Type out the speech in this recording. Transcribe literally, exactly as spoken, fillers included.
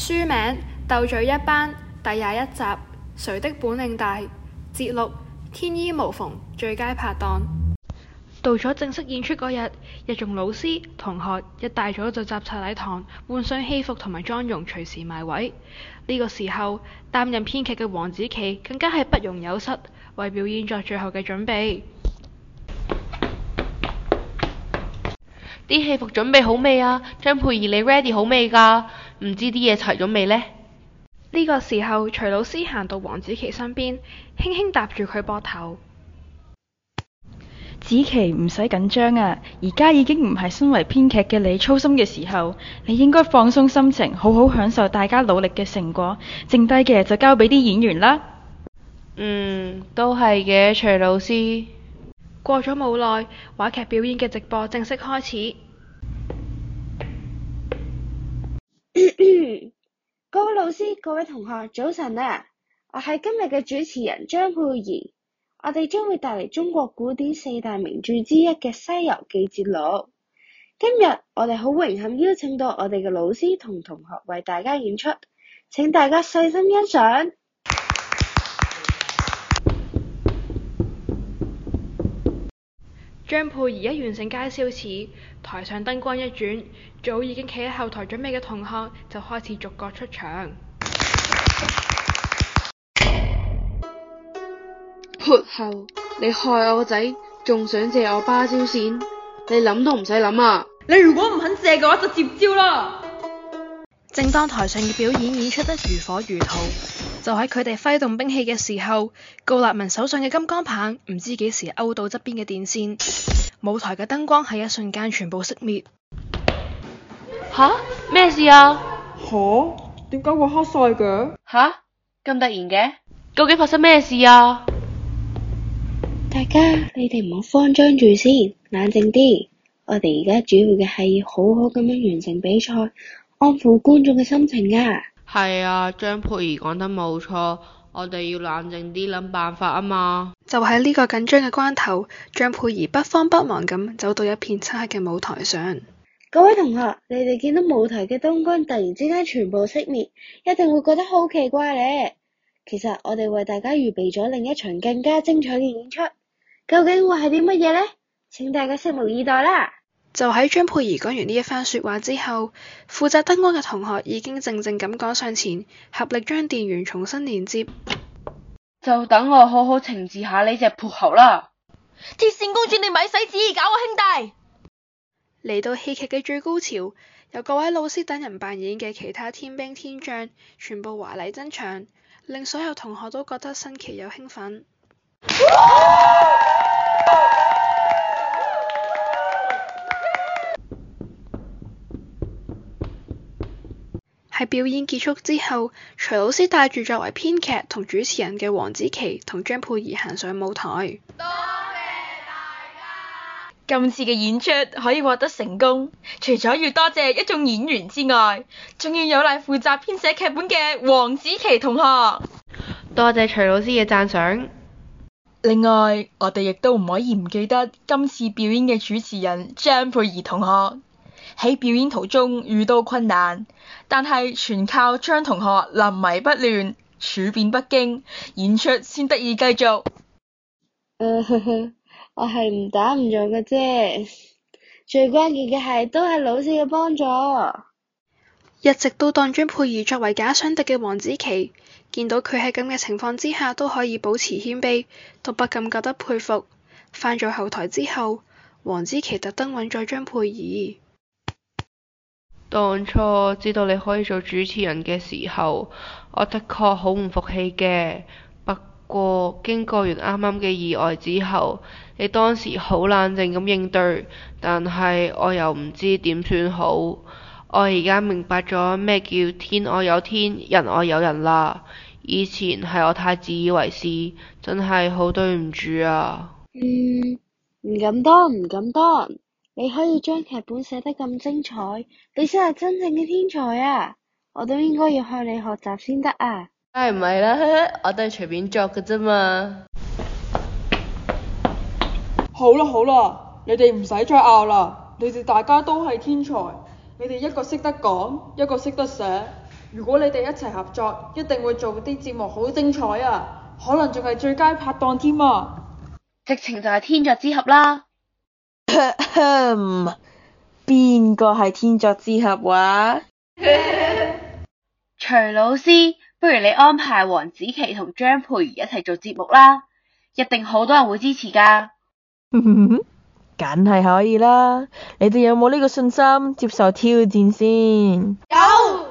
書名《鬥嘴一班》第廿一集，誰的本領大？節錄天衣無縫，最佳拍檔。到咗正式演出嗰日，一眾老師同學一大早就集齊禮堂，換上戲服同埋妝容，隨時埋位。呢、這個時候，擔任編劇嘅黃子琪更加係不容有失，為表演作最後嘅準備。 啲戲服準備好未啊？張佩儀，你 ready 好未㗎？唔知啲嘢齊咗未呢？ 呢個時候，徐老師行到黃子琪身邊，輕輕搭住佢膊頭。 子琪，唔使緊張啊！而家已經唔係身為編劇嘅你操心嘅時候，你應該放鬆心情，好好享受大家努力嘅成果。剩低嘅就交俾啲演員啦。 嗯，都係嘅，徐老師。 過咗冇耐，話劇表演嘅直播正式開始。 各位老師、各位同學，早晨啊！我係今日嘅主持人張佩儀，我哋將會帶嚟中國古典四大名著之一嘅《西遊記》節錄。今日我哋好榮幸邀請到我哋嘅老師同同學為大家演出，請大家細心欣賞。 張佩儀一完成介紹詞，台上燈光一轉，早已經企喺後台準備嘅同學就開始逐個出場。 潑後，你害我個仔，仲想借我芭蕉扇？你諗都唔使諗啊！ 你如果唔肯借嘅話，就接招啦！ 正當台上嘅表演演出得如火如荼，就喺佢哋揮動兵器嘅時候，高立文手上嘅金剛棒唔知幾時勾到側邊嘅電線，舞台嘅燈光喺一瞬間全部熄滅。 吓？咩事啊？ 吓？點解會黑晒嘅？ 吓？咁突然嘅？究竟發生咩事啊？ 大家，你哋唔好慌張住先，冷靜啲。我哋而家主要嘅係要好好咁樣完成比賽，安撫觀眾嘅心情啊！ 係啊，張佩儀講得冇錯，我哋要冷靜啲諗辦法啊嘛。 就喺呢個緊張嘅關頭，張佩儀不慌不忙咁走到一片漆黑嘅舞台上。 各位同學，你哋見到舞台嘅燈光突然之間全部熄滅，一定會覺得好奇怪咧。其實我哋為大家預備咗另一場更加精彩嘅演出，究竟會係啲乜嘢呢？請大家拭目以待啦！ 就喺張佩儀講完呢一番說話之後，負責燈光嘅同學已經靜靜咁趕上前，合力將電源重新連接。 就等我好好懲治下呢隻潑猴啦！ 鐵線公主，你咪使旨意搞我兄弟！ 嚟到戲劇嘅最高潮，由各位老師等人扮演嘅其他天兵天將，全部華麗登場，令所有同學都覺得新奇又興奮。喺表演結束之後，徐老師帶住作為編劇同主持人嘅黃子琪同張佩儀行上舞台。 多謝大家！今次嘅演出可以獲得成功，除咗要多謝一眾演員之外，仲要有賴負責編寫劇本嘅黃子琪同學。 多謝徐老師嘅讚賞。 另外，我哋亦都唔可以唔記得今次表演嘅主持人張佩儀同學。喺表演途中遇到困難，但係全靠張同學臨危不亂、處變不驚，演出先得以繼續。 呃、呵呵我係唔打唔做嘅啫，最關鍵嘅係都係老師嘅幫助。 一直都當張佩儀作為假想敵嘅黃子琪，見到佢喺咁嘅情況之下都可以保持謙卑，都不禁覺得佩服。返咗後台之後，黃子琪特登揾咗張佩儀。 當初知道你可以做主持人嘅時候，我的確好唔服氣嘅。不過經過完啱啱嘅意外之後，你當時好冷靜咁應對，但係我又唔知點算好。我而家明白咗咩叫天外有天，人外有人啦。以前係我太自以為是，真係好對唔住啊。 嗯，唔敢當，唔敢當。你可以將劇本寫得咁精彩，你先係真正嘅天才啊！我都應該要向你學習先得啊！ 梗係唔係啦，我都係隨便作嘅啫嘛。 好啦好啦，你哋唔使再拗啦，你哋大家都係天才，你哋一個識得講，一個識得寫， 如果你哋一齊合作，一定會做啲節目好精彩啊！可能仲係最佳拍檔添啊！ 直情就係天作之合啦！ 邊個係天作之合話？ 徐老師，不如你安排黃子琪同張佩儀一齊做節目啦，一定好多人會支持㗎。 梗係可以啦，你哋有冇呢個信心接受挑戰先？ 有。